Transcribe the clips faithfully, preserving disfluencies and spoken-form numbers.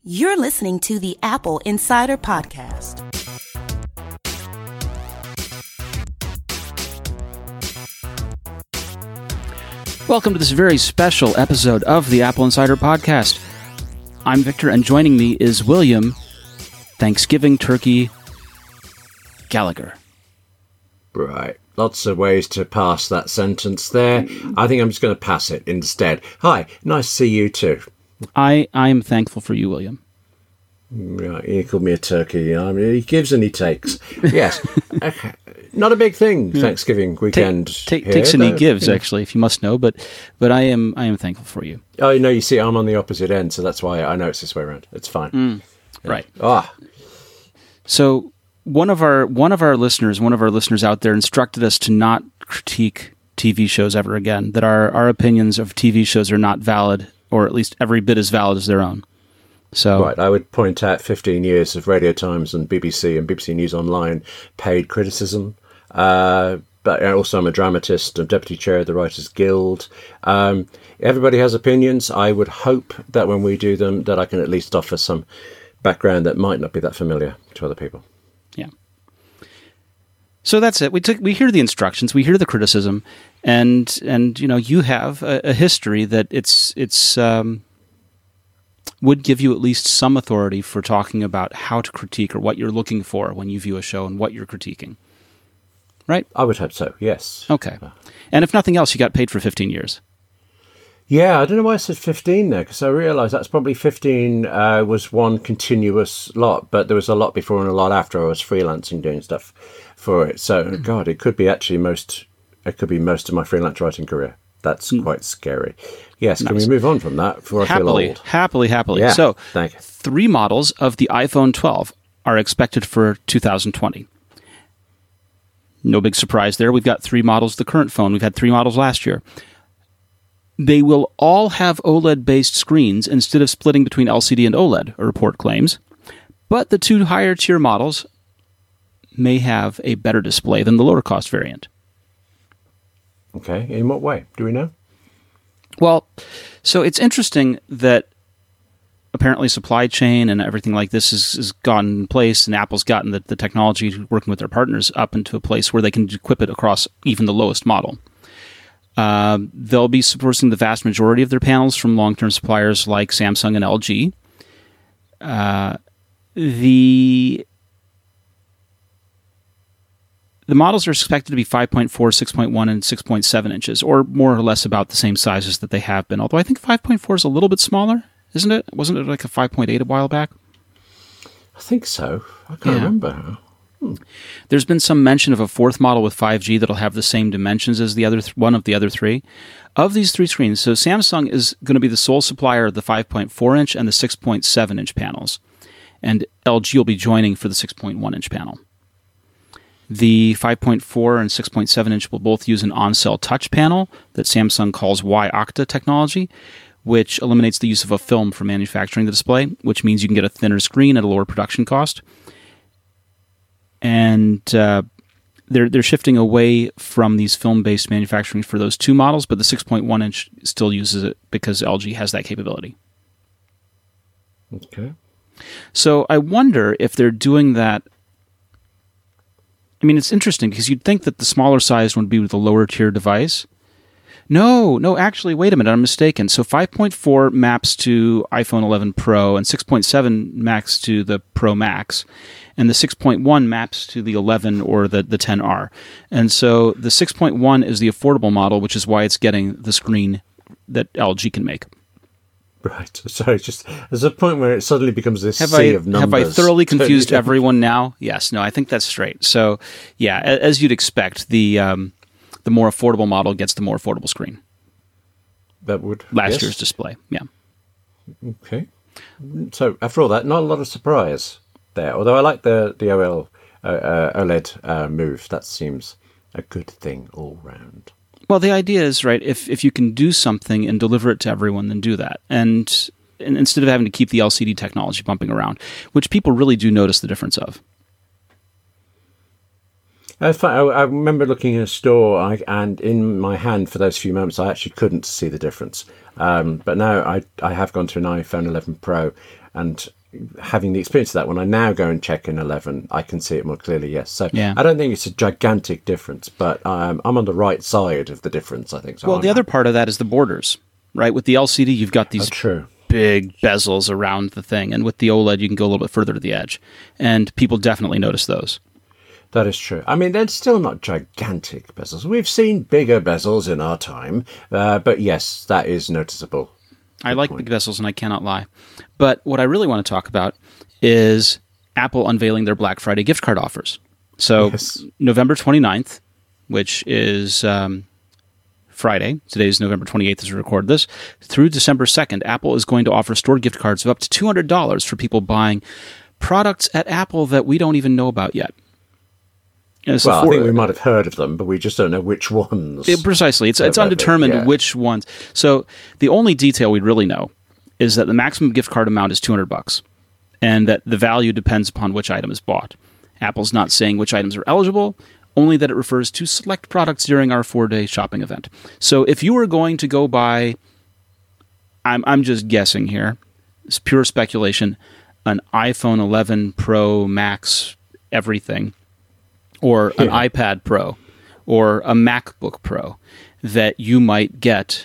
You're listening to the Apple Insider Podcast. Welcome to this very special episode of the Apple Insider Podcast. I'm Victor, and joining me is William Thanksgiving Turkey Gallagher. Right. Lots of ways to pass that sentence there. I think I'm just going to pass it instead. Hi, nice to see you too. I, I am thankful for you, William. Right, he called me a turkey. I mean, he gives and he takes. Yes. Okay. Not a big thing, Thanksgiving weekend. Take, take, here, takes and he though, gives, you know. actually, if you must know. But but I am I am thankful for you. Oh, no, you see, I'm on the opposite end, so that's why I know it's this way around. It's fine. Mm, yeah. Right. Ah. So one of our one of our listeners, one of our listeners out there instructed us to not critique T V shows ever again, that our, our opinions of T V shows are not valid, or at least every bit as valid as their own. So, Right, I would point out fifteen years of Radio Times and B B C and B B C News Online paid criticism. Uh, but also I'm a dramatist, I'm deputy chair of the Writers Guild. Um, everybody has opinions. I would hope that when we do them, that I can at least offer some background that might not be that familiar to other people. yeah. So that's it. We took we hear the instructions, we hear the criticism, and and you know you have a, a history that it's it's um, would give you at least some authority for talking about how to critique or what you're looking for when you view a show and what you're critiquing. Right? I would hope so, yes. Okay. And if nothing else, you got paid for fifteen years. Yeah, I don't know why I said fifteen there, because I realised that's probably fifteen uh, was one continuous lot, but there was a lot before and a lot after. I was freelancing doing stuff for it. So, God, it could be actually most, it could be most of my freelance writing career. That's mm. quite scary. Yes, can nice. we move on from that before happily, I feel old? Happily, happily. Yeah, so, thank you. Three models of the iPhone twelve are expected for two thousand twenty. No big surprise there. We've got three models of the current phone. We've had three models last year. They will all have OLED-based screens instead of splitting between L C D and OLED, a report claims. But the two higher-tier models may have a better display than the lower-cost variant. Okay, in what way? Do we know? Well, so it's interesting that apparently supply chain and everything like this has, has gotten in place, and Apple's gotten the, the technology working with their partners up into a place where they can equip it across even the lowest model. Uh, they'll be sourcing the vast majority of their panels from long-term suppliers like Samsung and L G. Uh, the The models are expected to be five point four, six point one, and six point seven inches, or more or less about the same sizes that they have been. Although I think five point four is a little bit smaller, isn't it? Wasn't it like a five point eight a while back? I think so. I can't Yeah. remember. Hmm. There's been some mention of a fourth model with five G that'll have the same dimensions as the other th- one of the other three. Of these three screens, so Samsung is going to be the sole supplier of the five point four inch and the six point seven inch panels. And L G will be joining for the six point one inch panel. The five point four and six point seven inch will both use an on-cell touch panel that Samsung calls Y-Octa technology, which eliminates the use of a film for manufacturing the display, which means you can get a thinner screen at a lower production cost. And uh, they're they're shifting away from these film-based manufacturing for those two models, but the six point one inch still uses it because L G has that capability. Okay. So I wonder if they're doing that. I mean, it's interesting because you'd think that the smaller sized one would be with a lower tier device. No, no, actually, wait a minute, I'm mistaken. So five point four maps to iPhone eleven Pro, and six point seven maps to the Pro Max, and the six point one maps to the eleven or the, the ten R. And so the six point one is the affordable model, which is why it's getting the screen that L G can make. Right. Sorry, just there's a point where it suddenly becomes this Have sea I, of numbers. have I thoroughly confused everyone now? Yes, no, I think that's straight. So, yeah, as you'd expect, the um, the more affordable model gets the more affordable screen. That would Last yes. year's display, yeah. Okay. So after all that, not a lot of surprise there. Although I like the the O L uh, uh, OLED uh, move. That seems a good thing all round. Well, the idea is, right, if if you can do something and deliver it to everyone, then do that. And, and instead of having to keep the L C D technology bumping around, which people really do notice the difference of. I, I remember looking in a store, I, and in my hand for those few moments, I actually couldn't see the difference. Um, but now I I have gone to an iPhone eleven Pro, and having the experience of that, when I now go and check in eleven, I can see it more clearly, yes. So Yeah. I don't think it's a gigantic difference, but um, I'm on the right side of the difference, I think. So Well, I'm the other happy. part of that is the borders, right? With the L C D, you've got these Oh, true. big bezels around the thing, and with the OLED, you can go a little bit further to the edge, and people definitely notice those. That is true. I mean, they're still not gigantic bezels. We've seen bigger bezels in our time, uh, but yes, that is noticeable. I like big bezels, and I cannot lie. But what I really want to talk about is Apple unveiling their Black Friday gift card offers. So Yes. November twenty-ninth, which is um, Friday, today's November twenty-eighth as we record this, through December second, Apple is going to offer store gift cards of up to two hundred dollars for people buying products at Apple that we don't even know about yet. And so Well, for- I think we might have heard of them, but we just don't know which ones. It- precisely. It's, it's Uh, undetermined yeah. which ones. So the only detail we really know is that the maximum gift card amount is two hundred bucks, and that the value depends upon which item is bought. Apple's not saying which items are eligible, only that it refers to select products during our four-day shopping event. So if you were going to go buy, I'm, I'm just guessing here, it's pure speculation, an iPhone eleven Pro Max everything, or an Yeah. iPad Pro, or a MacBook Pro, that you might get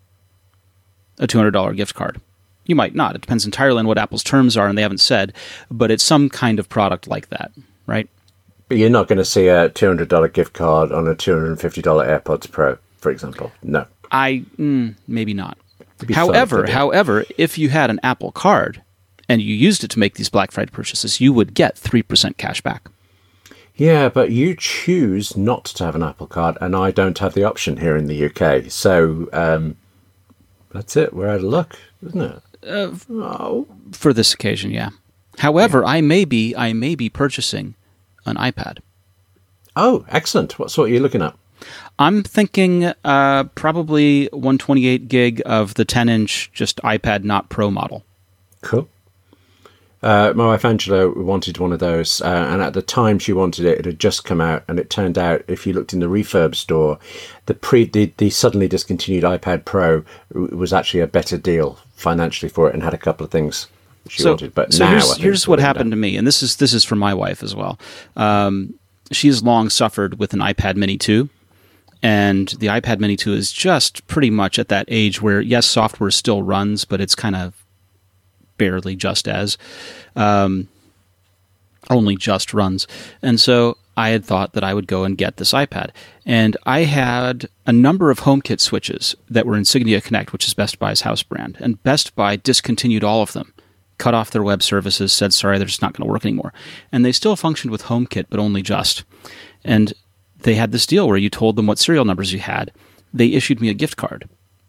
a two hundred dollars gift card. You might not. It depends entirely on what Apple's terms are, and they haven't said, but it's some kind of product like that, right? But you're not going to see a two hundred dollars gift card on a two hundred fifty dollars AirPods Pro, for example. No. I mm, maybe not. be fun However, if they did. however, if you had an Apple card and you used it to make these Black Friday purchases, you would get three percent cash back. Yeah, but you choose not to have an Apple card, and I don't have the option here in the U K. So um, that's it. We're out of luck, isn't it? Uh, oh. For this occasion, yeah. However, I may be I may be purchasing an iPad. oh, excellent. What sort are you looking at? I'm thinking uh, probably one twenty-eight gig of the ten inch, just iPad, not Pro model. Cool. Uh, my wife Angela wanted one of those, uh, and at the time she wanted it, it had just come out, and it turned out, if you looked in the refurb store, the pre the, the suddenly discontinued iPad Pro was actually a better deal financially for it, and had a couple of things she so, wanted. But so now, I here's, think here's it's what all happened to done. me, and this is this is for my wife as well. Um, she's long suffered with an iPad Mini two, and the iPad Mini two is just pretty much at that age where, yes, software still runs, but it's kind of barely just as, um, only just runs. And so I had thought that I would go and get this iPad. And I had a number of HomeKit switches that were Insignia Connect, which is Best Buy's house brand. And Best Buy discontinued all of them, cut off their web services, said, sorry, they're just not going to work anymore. And they still functioned with HomeKit, but only just. And they had this deal where you told them what serial numbers you had. They issued me a gift card.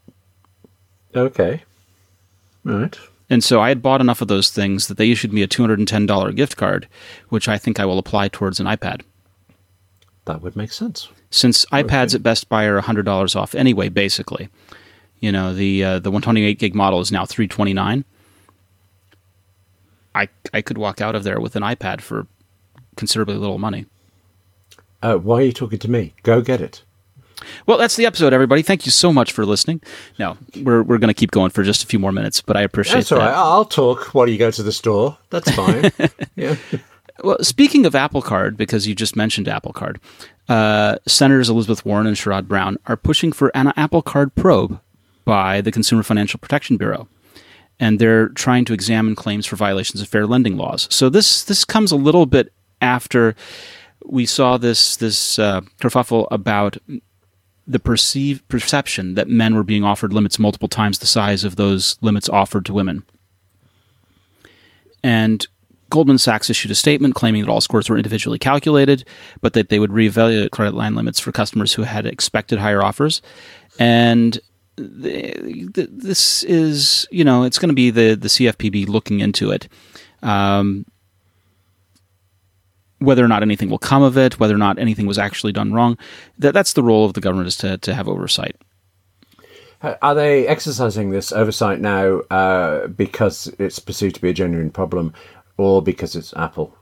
Okay. All right. And so I had bought enough of those things that they issued me a two hundred ten dollars gift card, which I think I will apply towards an iPad. That would make sense. Since iPads at Best Buy are one hundred dollars off anyway, basically. You know, the uh, the one twenty-eight gig model is now three hundred twenty-nine dollars. I I could walk out of there with an iPad for considerably little money. Uh, why are you talking to me? Go get it. Well, that's the episode, everybody. Thank you so much for listening. No, we're we're going to keep going for just a few more minutes, but I appreciate That's all that. right. I'll talk while you go to the store. That's fine. yeah. Well, speaking of Apple Card, because you just mentioned Apple Card, uh, Senators Elizabeth Warren and Sherrod Brown are pushing for an Apple Card probe by the Consumer Financial Protection Bureau. And they're trying to examine claims for violations of fair lending laws. So this this comes a little bit after we saw this, this uh, kerfuffle about the perceived perception that men were being offered limits multiple times the size of those limits offered to women. And Goldman Sachs issued a statement claiming that all scores were individually calculated, but that they would reevaluate credit line limits for customers who had expected higher offers. And the, the, this is, you know, it's going to be the, the C F P B looking into it. Um, whether or not anything will come of it, whether or not anything was actually done wrong, that, that's the role of the government, is to, to have oversight. Are they exercising this oversight now uh, because it's perceived to be a genuine problem, or because it's Apple?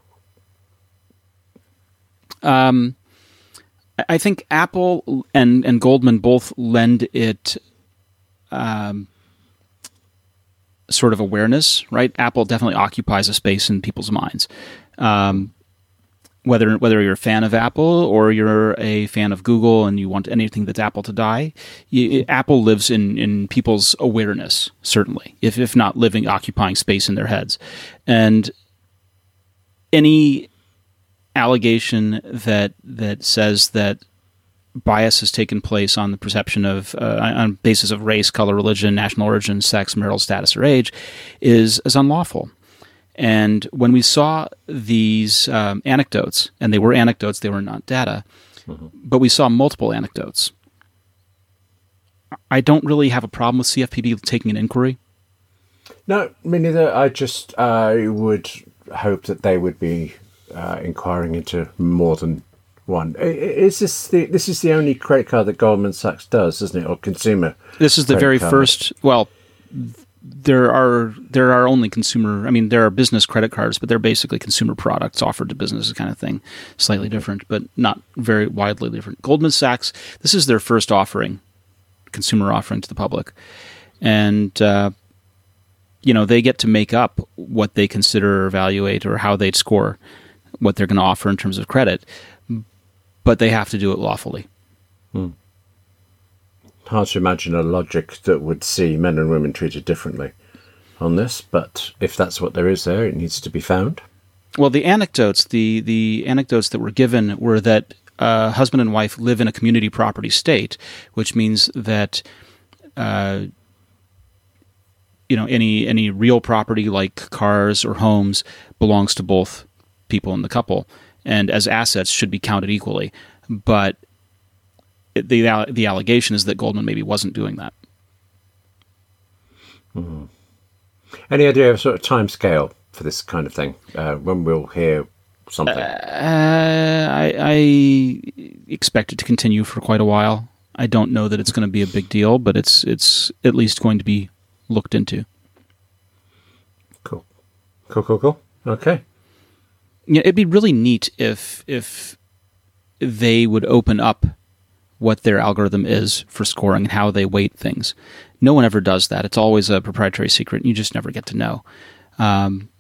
Um, I think Apple and, and Goldman both lend it um, sort of awareness, right? Apple definitely occupies a space in people's minds. Um, whether whether you're a fan of Apple or you're a fan of Google and you want anything that's Apple to die, you, Apple lives in, in people's awareness, certainly, if if not living, occupying space in their heads. And any allegation that that says that bias has taken place on the perception of uh, on basis of race, color, religion, national origin, sex, marital status, or age is is unlawful. And when we saw these um, anecdotes, and they were anecdotes, they were not data, mm-hmm. but we saw multiple anecdotes. I don't really have a problem with C F P B taking an inquiry. No, me neither. I just uh, would hope that they would be uh, inquiring into more than one. Is this the this is the only credit card that Goldman Sachs does, isn't it, or consumer? This is the very card. first. Well, there are there are only consumer. I mean, there are business credit cards, but they're basically consumer products offered to businesses, kind of thing. Slightly different, but not very widely different. Goldman Sachs. This is their first offering, consumer offering to the public, and uh, you know they get to make up what they consider or evaluate or how they'd score what they're going to offer in terms of credit. But they have to do it lawfully. Hmm. Hard to imagine a logic that would see men and women treated differently on this, but if that's what there is there, it needs to be found. Well, the anecdotes, the, the anecdotes that were given were that uh, husband and wife live in a community property state, which means that uh, you know any any real property like cars or homes belongs to both people in the couple, and as assets should be counted equally. But it, the the allegation is that Goldman maybe wasn't doing that. Mm-hmm. Any idea of a sort of time scale for this kind of thing? Uh, when we'll hear something? Uh, I, I expect it to continue for quite a while. I don't know that it's going to be a big deal, but it's it's at least going to be looked into. Cool. Cool, cool, cool. Okay. Yeah, it'd be really neat if if they would open up what their algorithm is for scoring and how they weight things. No one ever does that. It's always a proprietary secret, and you just never get to know. Um,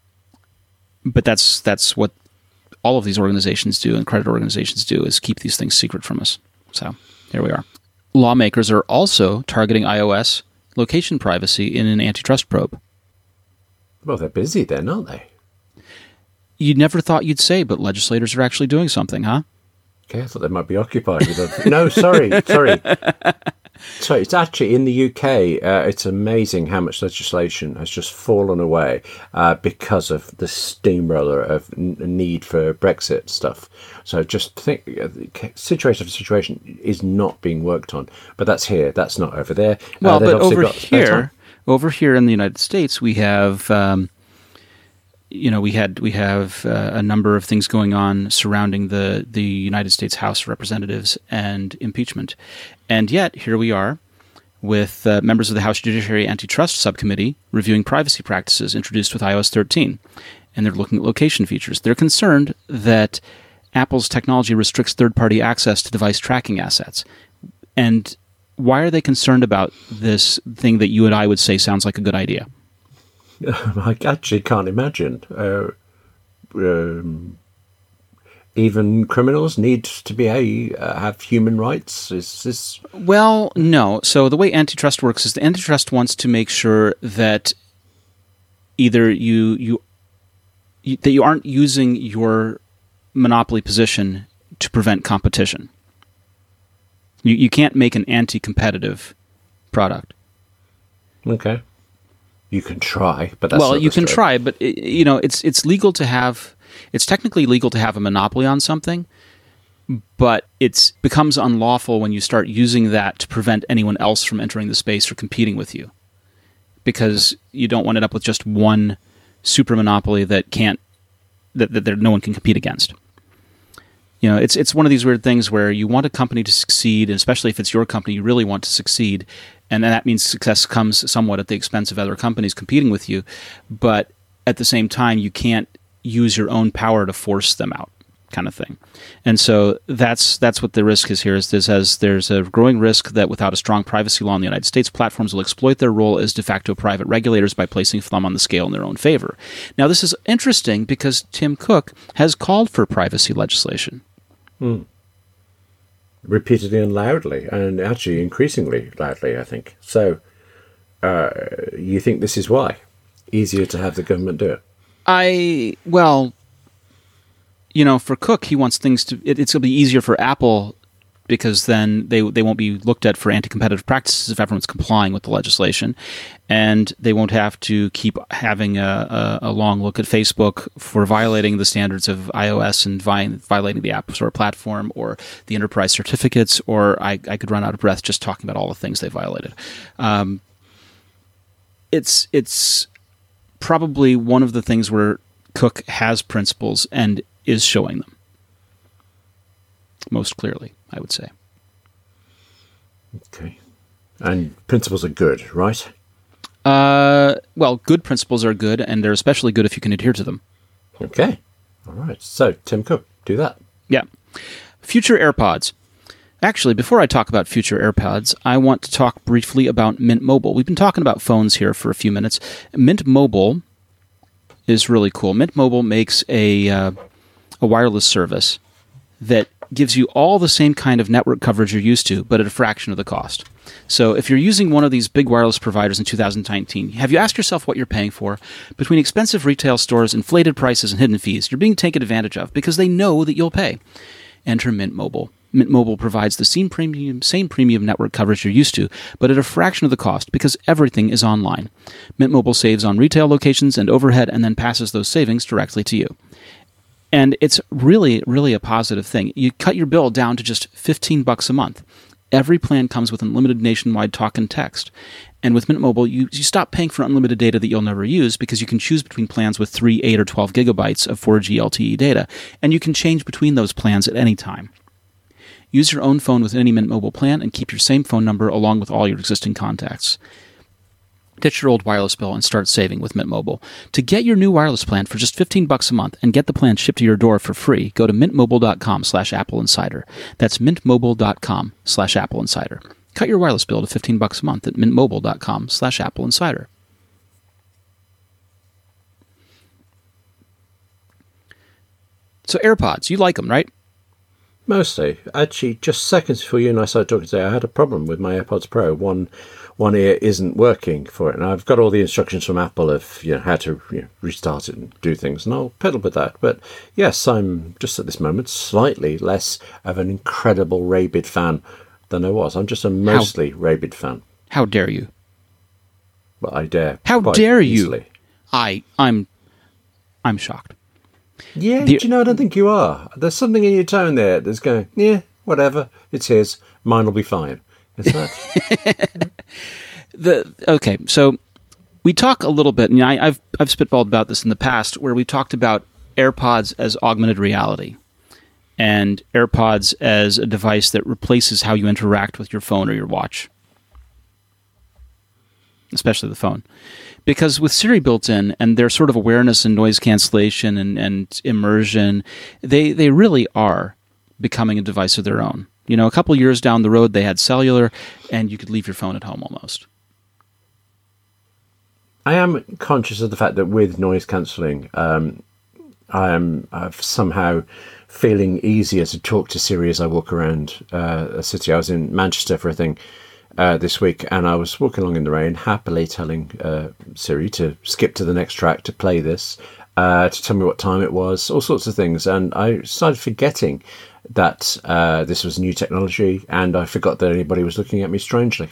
but that's that's what all of these organizations do, and credit organizations do, is keep these things secret from us. So here we are. Lawmakers are also targeting iOS location privacy in an antitrust probe. Well, they're busy then, aren't they? You never thought you'd say, but legislators are actually doing something, huh? Okay, I thought they might be occupied with other... No, sorry, sorry. So it's actually in the U K, uh, it's amazing how much legislation has just fallen away uh, because of the steamroller of n- need for Brexit stuff. So just think, uh, situation for situation is not being worked on. But that's here, that's not over there. Well, uh, but over here, over here in the United States, we have... Um, You know, we had we have uh, a number of things going on surrounding the, the United States House of Representatives and impeachment. And yet, here we are with uh, members of the House Judiciary Antitrust Subcommittee reviewing privacy practices introduced with i O S thirteen. And they're looking at location features. They're concerned that Apple's technology restricts third-party access to device tracking assets. And why are they concerned about this thing that you and I would say sounds like a good idea? I actually can't imagine. Uh, um, even criminals need to be a uh, have human rights. Is this? Well, no. So the way antitrust works is the antitrust wants to make sure that either you you, you that you aren't using your monopoly position to prevent competition. You you can't make an anti-competitive product. Okay. You can try, but that's well, not you can straight. try, but it, you know, it's it's legal to have, it's technically legal to have a monopoly on something, but it becomes unlawful when you start using that to prevent anyone else from entering the space or competing with you, because you don't want to end up with just one super monopoly that can't that that there, no one can compete against. You know, it's it's one of these weird things where you want a company to succeed, and especially if it's your company, you really want to succeed. And then that means success comes somewhat at the expense of other companies competing with you. But at the same time, you can't use your own power to force them out. kind of thing. And so that's that's what the risk is here. Is this as there's a growing risk that without a strong privacy law in the United States, platforms will exploit their role as de facto private regulators by placing thumb on the scale in their own favor. Now, this is interesting because Tim Cook has called for privacy legislation. Hmm. Repeatedly and loudly, and actually increasingly loudly, I think. So uh, you think this is why? Easier to have the government do it? I, well... You know, for Cook, he wants things to... It, it's going to be easier for Apple because then they they won't be looked at for anti-competitive practices if everyone's complying with the legislation. And they won't have to keep having a, a, a long look at Facebook for violating the standards of iOS and vi- violating the App Store platform or the enterprise certificates, or I, I could run out of breath just talking about all the things they violated. Um, it's it's probably one of the things where Cook has principles and is showing them most clearly, I would say. Okay. And principles are good, right? Uh, well, good principles are good, and they're especially good if you can adhere to them. Okay. All right. So, Tim Cook, do that. Yeah. Future AirPods. Actually, before I talk about future AirPods, I want to talk briefly about Mint Mobile. We've been talking about phones here for a few minutes. Mint Mobile is really cool. Mint Mobile makes a... Uh, a wireless service that gives you all the same kind of network coverage you're used to, but at a fraction of the cost. So if you're using one of these big wireless providers in two thousand nineteen, have you asked yourself what you're paying for? Between expensive retail stores, inflated prices, and hidden fees, you're being taken advantage of because they know that you'll pay. Enter Mint Mobile. Mint Mobile provides the same premium, same premium network coverage you're used to, but at a fraction of the cost because everything is online. Mint Mobile saves on retail locations and overhead and then passes those savings directly to you. And it's really, really a positive thing. You cut your bill down to just fifteen bucks a month. Every plan comes with unlimited nationwide talk and text. And with Mint Mobile, you, you stop paying for unlimited data that you'll never use because you can choose between plans with three, eight, or twelve gigabytes of four G L T E data, and you can change between those plans at any time. Use your own phone with any Mint Mobile plan and keep your same phone number along with all your existing contacts. Ditch your old wireless bill and start saving with Mint Mobile. To get your new wireless plan for just fifteen bucks a month and get the plan shipped to your door for free, go to mintmobile.com slash Apple Insider. That's mintmobile.com slash Apple Insider. Cut your wireless bill to fifteen bucks a month at mintmobile.com slash Apple Insider. So AirPods, you like them, right? Mostly. Actually, just seconds before you and I started talking today, I had a problem with my AirPods Pro. One one ear isn't working for it. And I've got all the instructions from Apple of you know, how to you know, restart it and do things, and I'll pedal with that. But yes, I'm just at this moment slightly less of an incredible Rabid fan than I was. I'm just a mostly how, Rabid fan. How dare you? Well, I dare. How dare easily. you? I, I'm, I'm shocked. Yeah, the, do you know, I don't think you are. There's something in your tone there that's going, yeah, whatever, it's his, mine will be fine. Is that? the okay, so we talk a little bit, and I, I've I've spitballed about this in the past, where we talked about AirPods as augmented reality, and AirPods as a device that replaces how you interact with your phone or your watch, especially the phone. Because with Siri built in and their sort of awareness and noise cancellation and, and immersion, they, they really are becoming a device of their own. You know, a couple years down the road, they had cellular, and you could leave your phone at home almost. I am conscious of the fact that with noise cancelling, um, I am I'm somehow feeling easier to talk to Siri as I walk around uh, a city. I was in Manchester for a thing Uh, this week, and I was walking along in the rain, happily telling uh, Siri to skip to the next track, to play this, uh, to tell me what time it was, all sorts of things. And I started forgetting that uh, this was new technology, and I forgot that anybody was looking at me strangely.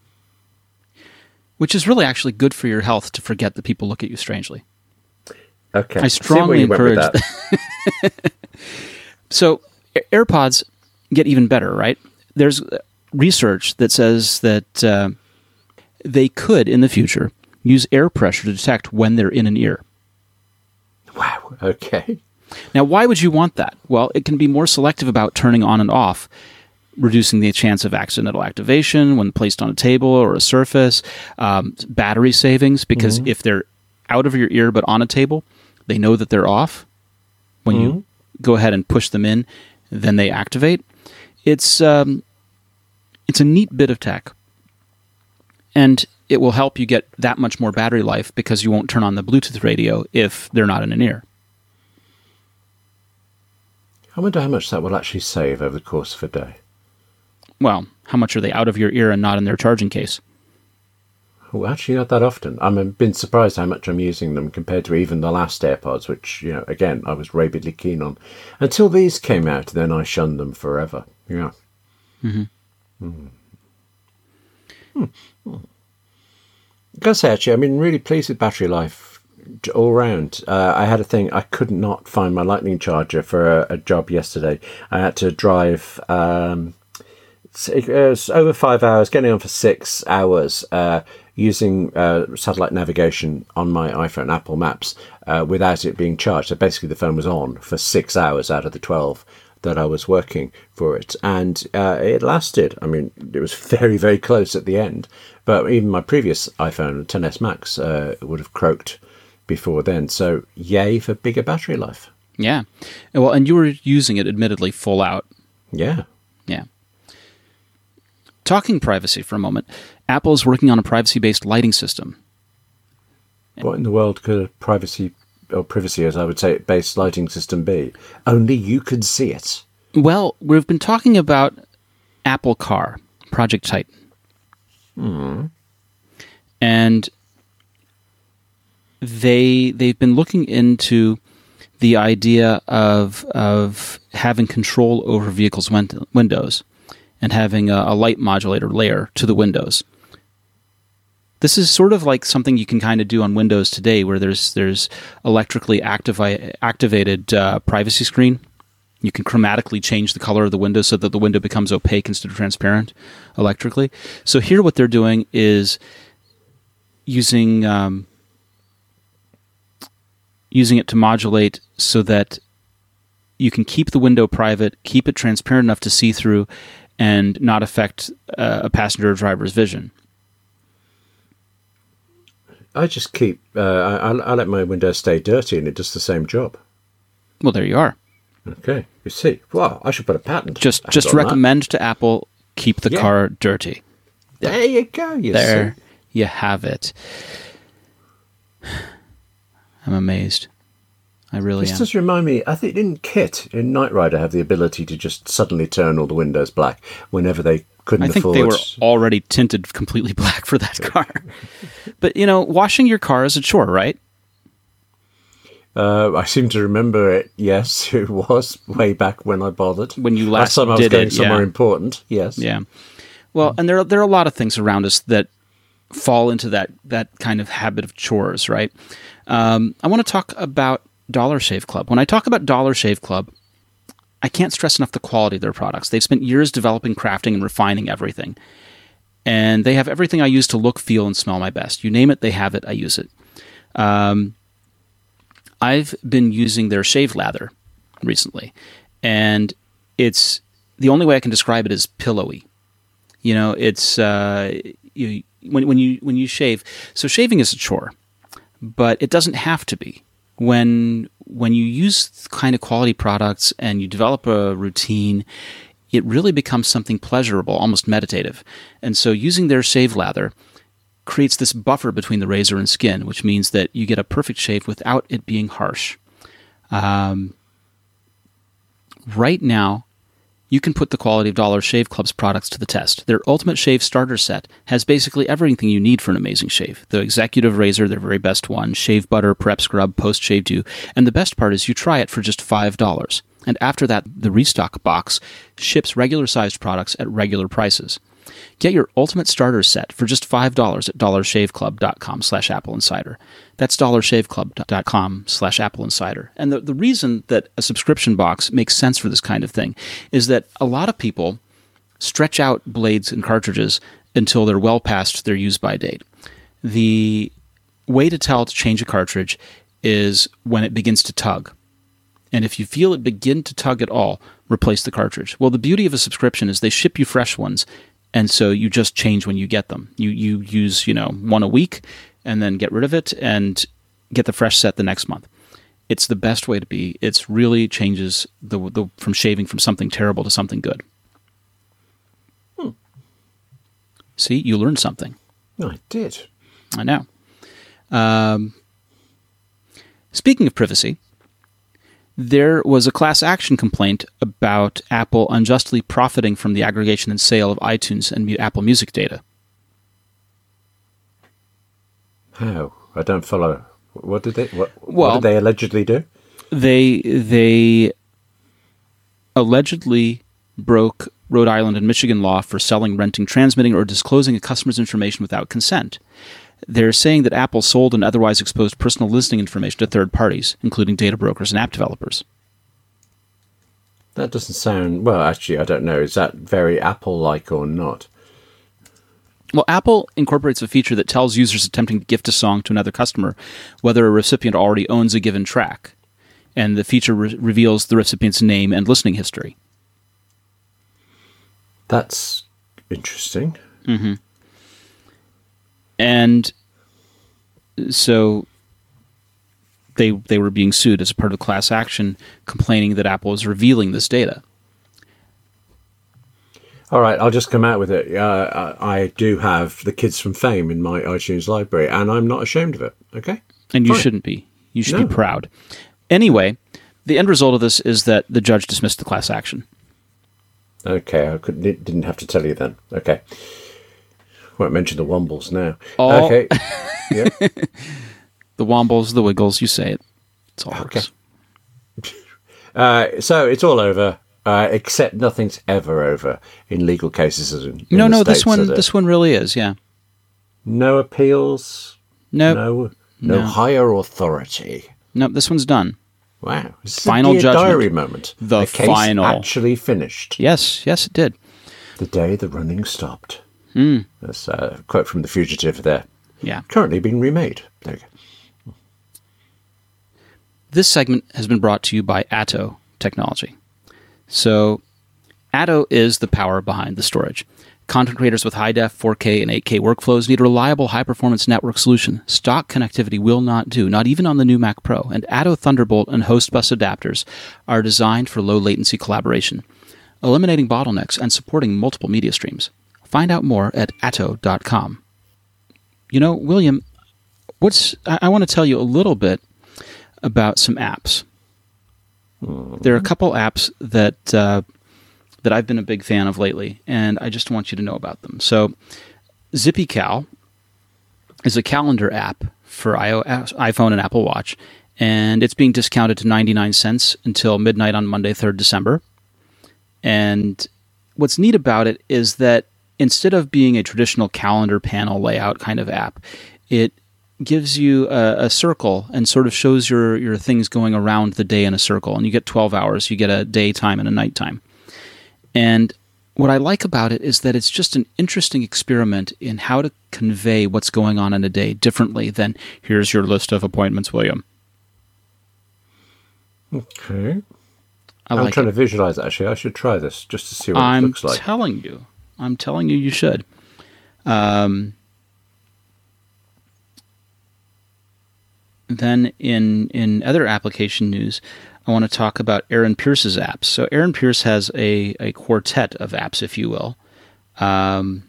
Which is really actually good for your health to forget that people look at you strangely. Okay. I strongly encourage that. that. So AirPods get even better, right? There's research that says that uh, they could, in the future, use air pressure to detect when they're in an ear. Wow, okay. Now, why would you want that? Well, it can be more selective about turning on and off, reducing the chance of accidental activation when placed on a table or a surface, um, battery savings, because mm-hmm. if they're out of your ear but on a table, they know that they're off when mm-hmm. you go ahead and push them in, then they activate. It's um, it's a neat bit of tech, and it will help you get that much more battery life because you won't turn on the Bluetooth radio if they're not in an ear. I wonder how much that will actually save over the course of a day. Well, how much are they out of your ear and not in their charging case? Well, actually, not that often. I've been surprised how much I'm using them compared to even the last AirPods, which, you know, again, I was rabidly keen on. Until these came out, then I shunned them forever. Yeah. Mm-hmm. Mm. Hmm. Hmm. I gotta say, actually, I've been really pleased with battery life all round. Uh, I had a thing, I could not find my lightning charger for a, a job yesterday. I had to drive... Um, it was over five hours, getting on for six hours, uh, using uh, satellite navigation on my iPhone, Apple Maps, uh, without it being charged. So basically the phone was on for six hours out of the twelve that I was working for it. And uh, it lasted. I mean, it was very, very close at the end. But even my previous iPhone, X S Max, uh, would have croaked before then. So yay for bigger battery life. Yeah. Well, and you were using it, admittedly, full out. Yeah. Yeah. Talking privacy for a moment, Apple is working on a privacy-based lighting system. What in the world could a privacy, or privacy as I would say, based lighting system be? Only you could see it. Well, we've been talking about Apple Car, Project Titan. Hmm. And they, they've been looking into the idea of, of having control over vehicles' win- windows. And having a, a light modulator layer to the windows. This is sort of like something you can kind of do on Windows today, where there's there's electrically activi- activated uh, privacy screen. You can chromatically change the color of the window so that the window becomes opaque instead of transparent electrically. So here what they're doing is using um, using it to modulate so that you can keep the window private, keep it transparent enough to see through, and not affect uh, a passenger or driver's vision. I just keep, uh, I, I let my windows stay dirty and it does the same job. Well, there you are. Okay, you see. Wow, I should put a patent. Just just recommend that. to Apple, keep the yeah. car dirty. There you go, you There see. you have it. I'm amazed. I really this am. This does remind me, I think didn't Kit in Knight Rider have the ability to just suddenly turn all the windows black whenever they couldn't I think afford... they were already tinted completely black for that car. But, you know, washing your car is a chore, right? Uh, I seem to remember it, yes, it was way back when I bothered. When you last, last time I was did going it, somewhere yeah. important, yes. Yeah. Well, and there are, there are a lot of things around us that fall into that, that kind of habit of chores, right? Um, I want to talk about Dollar Shave Club. When I talk about Dollar Shave Club, I can't stress enough the quality of their products. They've spent years developing, crafting, and refining everything. And they have everything I use to look, feel, and smell my best. You name it, they have it, I use it. Um, I've been using their shave lather recently, and it's the only way I can describe it is pillowy. You know, it's uh, you, when when you when you shave. So shaving is a chore, but it doesn't have to be. When when you use kind of quality products and you develop a routine, it really becomes something pleasurable, almost meditative. And so using their shave lather creates this buffer between the razor and skin, which means that you get a perfect shave without it being harsh. Um, right now, you can put the quality of Dollar Shave Club's products to the test. Their Ultimate Shave Starter Set has basically everything you need for an amazing shave. The Executive Razor, their very best one, shave butter, prep scrub, post-shave dew, and the best part is you try it for just five dollars. And after that, the Restock box ships regular-sized products at regular prices. Get your Ultimate Starter Set for just five dollars at dollarshaveclub.com slash Apple Insider. That's dollarshaveclub.com slash Apple Insider. And the, the reason that a subscription box makes sense for this kind of thing is that a lot of people stretch out blades and cartridges until they're well past their use-by date. The way to tell to change a cartridge is when it begins to tug. And if you feel it begin to tug at all, replace the cartridge. Well, the beauty of a subscription is they ship you fresh ones, and so you just change when you get them. You you use, you know, one a week and then get rid of it and get the fresh set the next month. it's the best way to be. It's really changes the, the from shaving from something terrible to something good. Hmm. See, you learned something. I did. I know. Um, speaking of privacy, there was a class action complaint about Apple unjustly profiting from the aggregation and sale of iTunes and Apple Music data. How? I don't follow. What did they? What, well, what did they allegedly do? They they allegedly broke Rhode Island and Michigan law for selling, renting, transmitting, or disclosing a customer's information without consent. They're saying that Apple sold and otherwise exposed personal listening information to third parties, including data brokers and app developers. That doesn't sound... Well, actually, I don't know. Is that very Apple-like or not? Well, Apple incorporates a feature that tells users attempting to gift a song to another customer whether a recipient already owns a given track. And the feature re- reveals the recipient's name and listening history. That's interesting. Mm-hmm. And so they they were being sued as a part of a class action, complaining that Apple is revealing this data. All right, I'll just come out with it. Uh, I do have the Kids from Fame in my iTunes library, and I'm not ashamed of it, okay? And you Fine. shouldn't be. You should No. be proud. Anyway, the end result of this is that the judge dismissed the class action. Okay, I could, didn't have to tell you then. Okay. Won't mention the Wombles now. Oh. Okay. Yeah. The Wombles, the Wiggles, you say it. It's all Okay. works. Uh, so it's all over, uh, except nothing's ever over in legal cases. In, in No, the no, this States, one is it? this one really is, yeah. No appeals. Nope. No, no, No. higher authority. Nope, this one's done. Wow. This is Final a Dear judgment. Diary moment. The case final. actually finished. Yes, yes, it did. The day the running stopped. Hmm. That's a quote from The Fugitive there. Yeah. Currently being remade. There you go. This segment has been brought to you by Atto Technology. So, Atto is the power behind the storage. Content creators with high-def, four K, and eight K workflows need a reliable, high-performance network solution. Stock connectivity will not do, not even on the new Mac Pro. And Atto Thunderbolt and Host Bus adapters are designed for low-latency collaboration, eliminating bottlenecks and supporting multiple media streams. Find out more at atto dot com. You know, William, what's I, I want to tell you a little bit about some apps. Mm. There are a couple apps that uh, that I've been a big fan of lately, and I just want you to know about them. So, ZippyCal is a calendar app for iOS, iPhone and Apple Watch, and it's being discounted to ninety-nine cents until midnight on Monday, third of December. And what's neat about it is that instead of being a traditional calendar panel layout kind of app, it gives you a, a circle and sort of shows your, your things going around the day in a circle. And you get twelve hours. You get a daytime and a nighttime. And what I like about it is that it's just an interesting experiment in how to convey what's going on in a day differently than, here's your list of appointments, William. Okay. I I'm like trying it. to visualize it, actually. I should try this just to see what I'm it looks like. telling you. I'm telling you, you should. Um, then in in other application news, I want to talk about Aaron Pierce's apps. So Aaron Pierce has a, a quartet of apps, if you will. Um,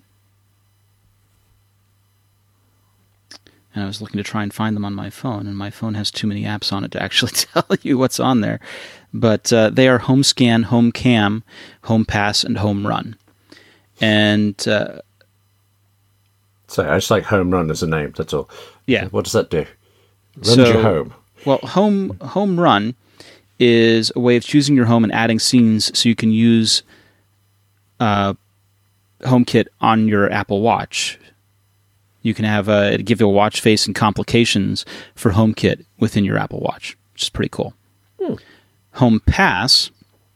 and I was looking to try and find them on my phone, and my phone has too many apps on it to actually tell you what's on there. But uh, they are HomeScan, HomeCam, HomePass, and HomeRun. And uh, so I just like Home Run as a name, that's all. Yeah. What does that do? Runs So- your home. Well, home home run is a way of choosing your home and adding scenes so you can use uh, HomeKit on your Apple Watch. You can have a, it'll give you a watch face and complications for HomeKit within your Apple Watch, which is pretty cool. Hmm. HomePass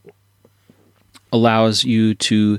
allows you to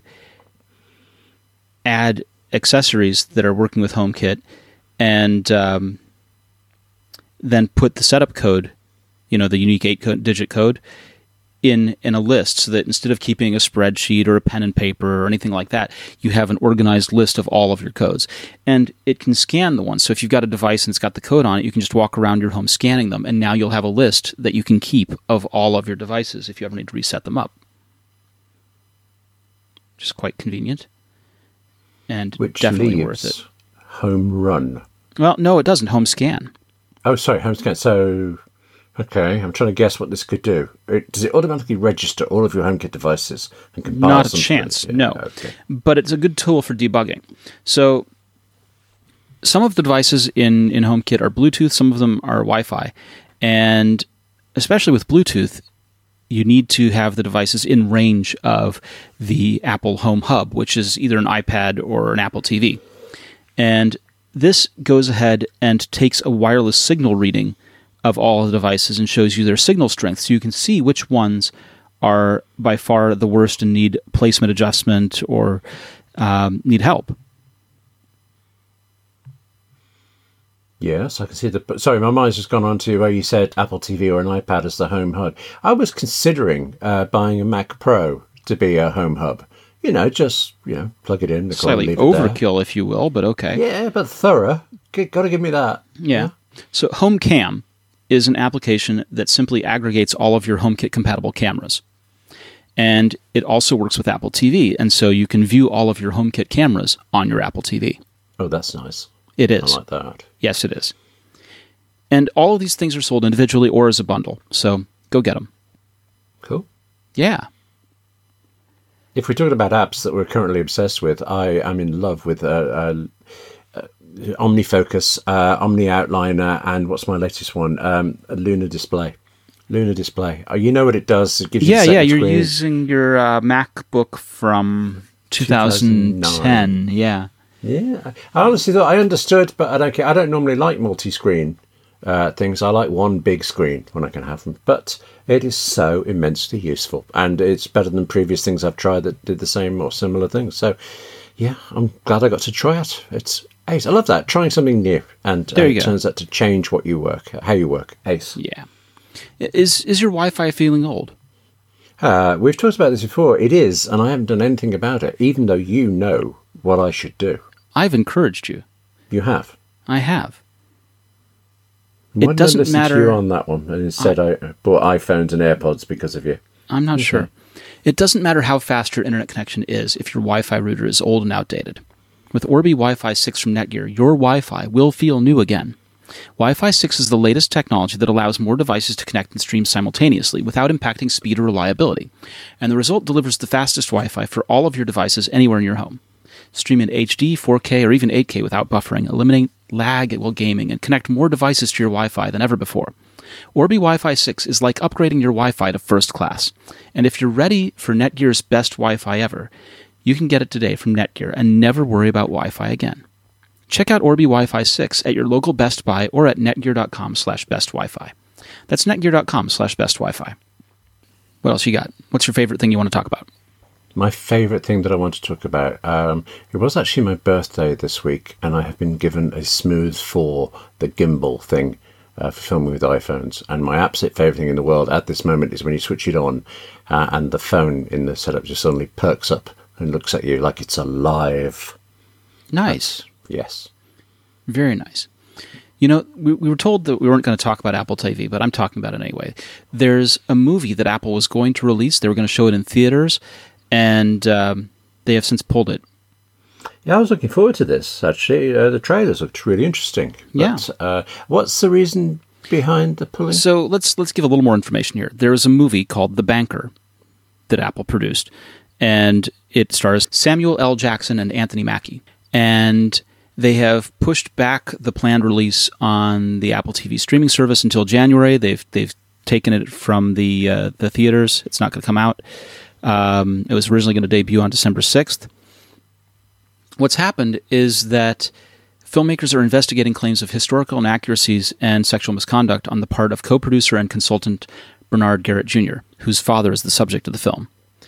add accessories that are working with HomeKit and um, then put the setup code, you know, the unique eight-digit code, in in a list, so that instead of keeping a spreadsheet or a pen and paper or anything like that, you have an organized list of all of your codes. And it can scan the ones. So if you've got a device and it's got the code on it, you can just walk around your home scanning them, and now you'll have a list that you can keep of all of your devices if you ever need to reset them up. Which is quite convenient. And Which definitely leaves worth it. Home Run. Well, no, it doesn't. Home Scan. Oh, sorry, Home Scan. So... Okay, I'm trying to guess what this could do. It, does it automatically register all of your HomeKit devices and compile Not a them? chance, Yeah, no. Okay. But it's a good tool for debugging. So some of the devices in, in HomeKit are Bluetooth, some of them are Wi-Fi. And especially with Bluetooth, you need to have the devices in range of the Apple Home Hub, which is either an iPad or an Apple T V. And this goes ahead and takes a wireless signal reading of all the devices and shows you their signal strength, so you can see which ones are by far the worst and need placement adjustment or um, need help. Yes, I can see the... Sorry, my mind's just gone on to where you said Apple T V or an iPad as the home hub. I was considering uh, buying a Mac Pro to be a home hub. You know, just, you know, plug it in. Slightly leave overkill, if you will, but okay. Yeah, but thorough. Got to give me that. Yeah. yeah. So HomeCam is an application that simply aggregates all of your HomeKit compatible cameras. And it also works with Apple T V, and so you can view all of your HomeKit cameras on your Apple T V. Oh, that's nice. It is. I like that. Yes, it is. And all of these things are sold individually or as a bundle, so go get them. Cool. Yeah. If we're talking about apps that we're currently obsessed with, I am in love with uh, uh, uh, OmniFocus, uh, Omni Outliner, and what's my latest one? Um, Luna Display. Luna Display. Oh, you know what it does? It gives you yeah, the yeah. You're screen. using your uh, MacBook from two thousand ten. two thousand nine. Yeah. Yeah. I honestly thought I understood, but I don't care. I don't normally like multi-screen uh, things. I like one big screen when I can have them. But it is so immensely useful, and it's better than previous things I've tried that did the same or similar things. So, yeah, I'm glad I got to try it. It's ace. I love that, trying something new, and uh, it go. turns out to change what you work, how you work. Ace. Yeah. Is is your Wi-Fi feeling old? Uh, we've talked about this before. It is, and I haven't done anything about it, even though you know what I should do. I've encouraged you. You have. I have. Why It doesn't did I listen matter. to you on that one, and instead I, I bought iPhones and AirPods because of you. I'm not Okay. sure. It doesn't matter how fast your internet connection is if your Wi-Fi router is old and outdated. With Orbi Wi-Fi six from Netgear, your Wi-Fi will feel new again. Wi-Fi six is the latest technology that allows more devices to connect and stream simultaneously without impacting speed or reliability. And the result delivers the fastest Wi-Fi for all of your devices anywhere in your home. Stream in H D, four K, or even eight K without buffering, eliminate lag while gaming, and connect more devices to your Wi-Fi than ever before. Orbi Wi-Fi six is like upgrading your Wi-Fi to first class. And if you're ready for Netgear's best Wi-Fi ever, you can get it today from Netgear and never worry about Wi-Fi again. Check out Orbi Wi-Fi six at your local Best Buy or at netgear.com slash best Wi-Fi. That's netgear.com slash best Wi-Fi. What else you got? What's your favorite thing you want to talk about? My favourite thing that I want to talk about, um, it was actually my birthday this week, and I have been given a Smooth four, the gimbal thing, uh, for filming with iPhones. And my absolute favourite thing in the world at this moment is when you switch it on, uh, and the phone in the setup just suddenly perks up and looks at you like it's alive. Nice. That's, yes. Very nice. You know, we, we were told that we weren't going to talk about Apple T V, but I'm talking about it anyway. There's a movie that Apple was going to release. They were going to show it in theaters, and um, they have since pulled it. Yeah, I was looking forward to this, actually. Uh, the trailers looked really interesting. Yeah. But, uh, what's the reason behind the pulling? So let's let's give a little more information here. There is a movie called The Banker that Apple produced, and it stars Samuel L. Jackson and Anthony Mackie. And they have pushed back the planned release on the Apple T V streaming service until January. They've they've taken it from the uh, the theaters. It's not going to come out. Um, it was originally going to debut on December sixth. What's happened is that filmmakers are investigating claims of historical inaccuracies and sexual misconduct on the part of co-producer and consultant Bernard Garrett Junior, whose father is the subject of the film.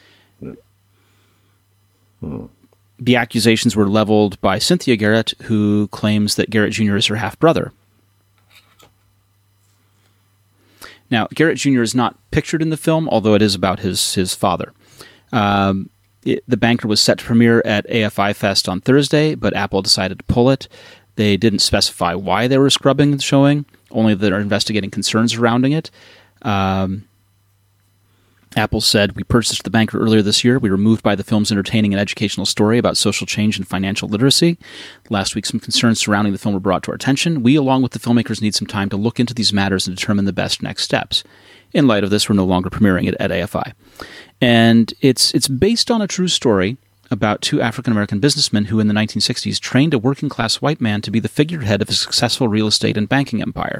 Hmm. The accusations were leveled by Cynthia Garrett, who claims that Garrett Junior is her half-brother. Now, Garrett Junior is not pictured in the film, although it is about his his father. Um, it, the Banker was set to premiere at A F I Fest on Thursday, but Apple decided to pull it. They didn't specify why they were scrubbing the showing, only that they're investigating concerns surrounding it. Um, Apple said, "We purchased The Banker earlier this year. We were moved by the film's entertaining and educational story about social change and financial literacy. Last week, some concerns surrounding the film were brought to our attention. We, along with the filmmakers, need some time to look into these matters and determine the best next steps. In light of this, we're no longer premiering it at A F I." And it's it's based on a true story about two African-American businessmen who in the nineteen sixties trained a working-class white man to be the figurehead of a successful real estate and banking empire.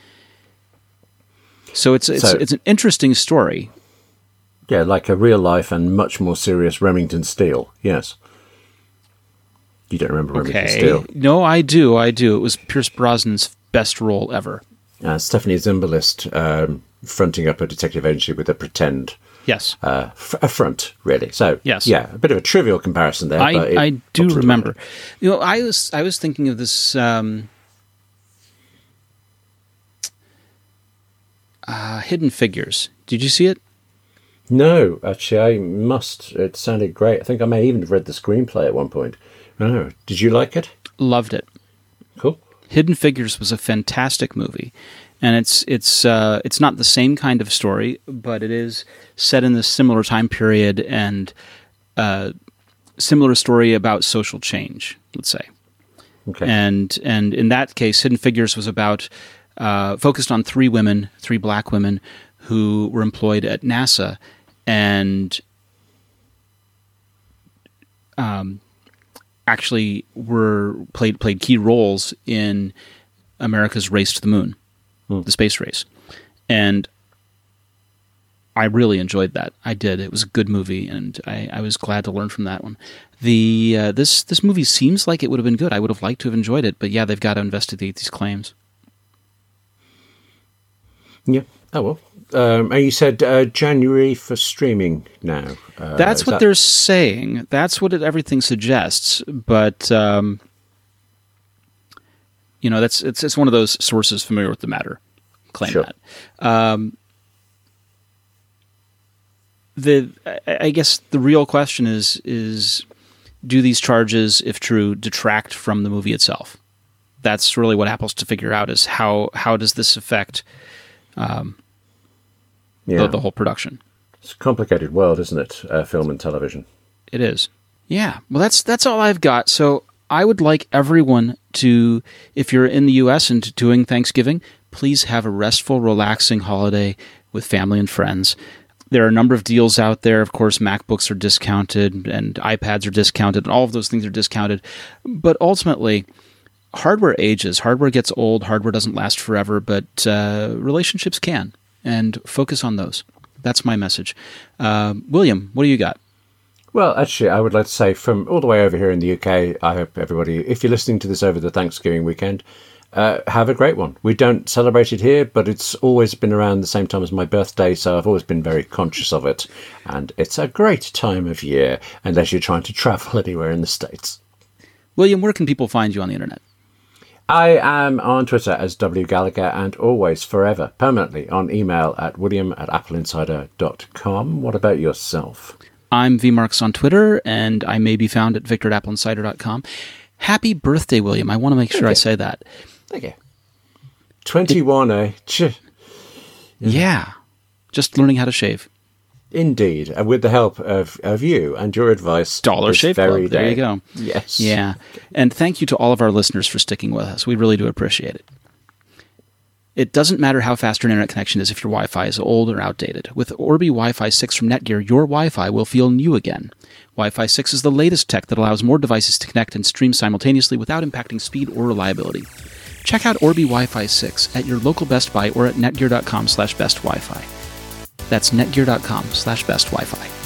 So it's it's, So- it's an interesting story. Yeah, like a real life and much more serious Remington Steele. Yes. You don't remember Remington Okay. Steele? No, I do. I do. It was Pierce Brosnan's best role ever. Uh, Stephanie Zimbalist um, fronting up a detective agency with a pretend Yes. uh, f- a front, really. So, Yes. yeah, a bit of a trivial comparison there. I, but it I do pops into remember. mind. You know, I was I was thinking of this um, uh, Hidden Figures. Did you see it? No, actually, I must. It sounded great. I think I may even have read the screenplay at one point. Oh, did you like it? Loved it. Cool. Hidden Figures was a fantastic movie, and it's it's uh, it's not the same kind of story, but it is set in a similar time period and uh, similar story about social change. Let's say, Okay. and and in that case, Hidden Figures was about uh, focused on three women, three black women who were employed at NASA, and um, actually were played played key roles in America's race to the moon, the space race, and I really enjoyed that. I did. It was a good movie, and I, I was glad to learn from that one. The uh, this this movie seems like it would have been good. I would have liked to have enjoyed it, but yeah, they've got to investigate these claims. Yeah. Oh, well. Um, and you said uh, January for streaming now. Uh, That's is what that- they're saying. That's what it, everything suggests. But um, you know, that's it's it's one of those sources familiar with the matter claim Sure. that. Um, the I I guess the real question is is do these charges, if true, detract from the movie itself? That's really what Apple's to figure out: is how how does this affect um, Yeah. the, the whole production? It's a complicated world, isn't it? Uh, film and television. It is. Yeah. Well, that's that's all I've got. So I would like everyone to, if you're in the U S and doing Thanksgiving, please have a restful, relaxing holiday with family and friends. There are a number of deals out there. Of course, MacBooks are discounted and iPads are discounted, and all of those things are discounted. But ultimately, hardware ages. Hardware gets old. Hardware doesn't last forever, but uh, relationships can. And focus on those. That's my message. Uh, William, what do you got? Well, actually, I would like to say from all the way over here in the U K, I hope everybody, if you're listening to this over the Thanksgiving weekend, uh, have a great one. We don't celebrate it here, but it's always been around the same time as my birthday, so I've always been very conscious of it. And it's a great time of year, unless you're trying to travel anywhere in the States. William, where can people find you on the internet? I am on Twitter as W Gallagher and always, forever, permanently on email at william at appleinsider dot com. What about yourself? I'm vmarks on Twitter, and I may be found at victor at appleinsider dot com. Happy birthday, William. I want to make sure Thank I you. say that. Thank you. twenty-one, eh? Ch- Yeah. Just learning how to shave. Indeed, and with the help of, of you and your advice. Dollar this Shave very Club. There day. you go. Yes. Yeah. And thank you to all of our listeners for sticking with us. We really do appreciate it. It doesn't matter how fast your internet connection is if your Wi-Fi is old or outdated. With Orbi Wi-Fi six from Netgear, your Wi-Fi will feel new again. Wi-Fi six is the latest tech that allows more devices to connect and stream simultaneously without impacting speed or reliability. Check out Orbi Wi-Fi six at your local Best Buy or at netgear dot com slash best Wi-Fi. That's netgear dot com slash best Wi-Fi.